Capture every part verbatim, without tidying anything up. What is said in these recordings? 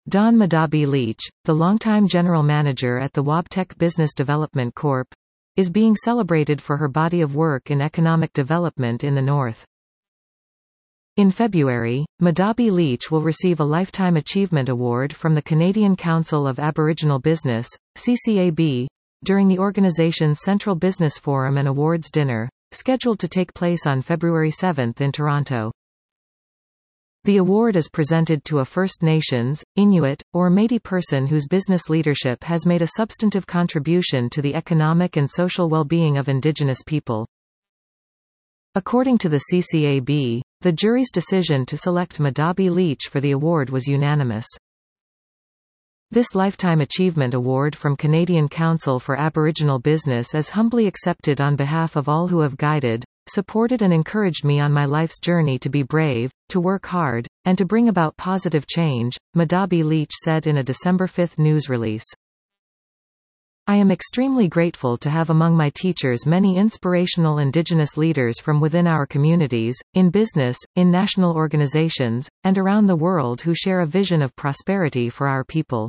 Dawn Madabi Leach, the longtime general manager at the Wabtec Business Development Corporation, is being celebrated for her body of work in economic development in the North. In February, Madabi Leach will receive a Lifetime Achievement Award from the Canadian Council of Aboriginal Business, C C A B, during the organization's Central Business Forum and Awards Dinner, scheduled to take place on February seventh in Toronto. The award is presented to a First Nations, Inuit, or Métis person whose business leadership has made a substantive contribution to the economic and social well-being of Indigenous people. According to the C C A B, the jury's decision to select Madabi Leach for the award was unanimous. This Lifetime Achievement Award from Canadian Council for Aboriginal Business is humbly accepted on behalf of all who have guided, supported and encouraged me on my life's journey to be brave, to work hard, and to bring about positive change, Madabi Leach said in a December fifth news release. I am extremely grateful to have among my teachers many inspirational Indigenous leaders from within our communities, in business, in national organizations, and around the world who share a vision of prosperity for our people.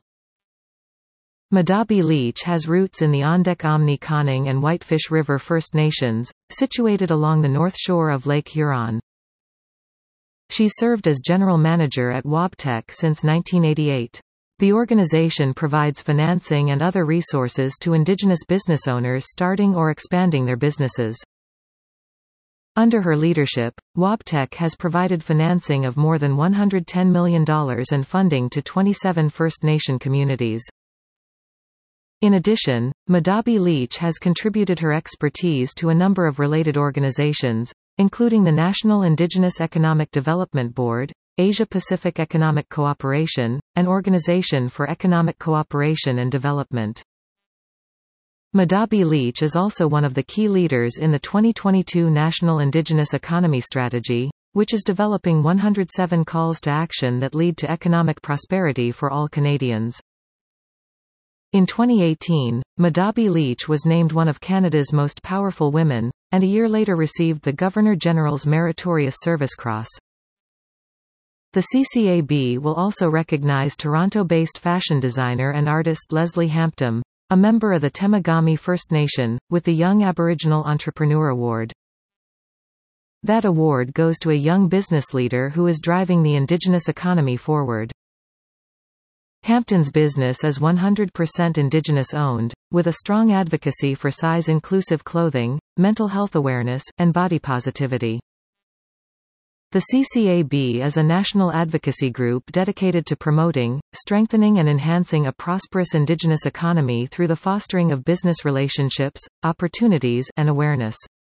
Madabi Leach has roots in the Ondek Omni Conning and Whitefish River First Nations, situated along the north shore of Lake Huron. She served as general manager at Wabtec since nineteen eighty-eight. The organization provides financing and other resources to Indigenous business owners starting or expanding their businesses. Under her leadership, Wabtec has provided financing of more than one hundred ten million dollars and funding to twenty-seven First Nation communities. In addition, Madabi Leach has contributed her expertise to a number of related organizations, including the National Indigenous Economic Development Board, Asia-Pacific Economic Cooperation, an organization for economic cooperation and development. Madabi Leach is also one of the key leaders in the twenty twenty-two National Indigenous Economy Strategy, which is developing one hundred seven calls to action that lead to economic prosperity for all Canadians. In twenty eighteen, Madabi Leach was named one of Canada's most powerful women, and a year later received the Governor-General's Meritorious Service Cross. The C C A B will also recognize Toronto-based fashion designer and artist Leslie Hampton, a member of the Temagami First Nation, with the Young Aboriginal Entrepreneur Award. That award goes to a young business leader who is driving the Indigenous economy forward. Hampton's business is one hundred percent Indigenous-owned, with a strong advocacy for size-inclusive clothing, mental health awareness, and body positivity. The C C A B is a national advocacy group dedicated to promoting, strengthening and enhancing a prosperous Indigenous economy through the fostering of business relationships, opportunities, and awareness.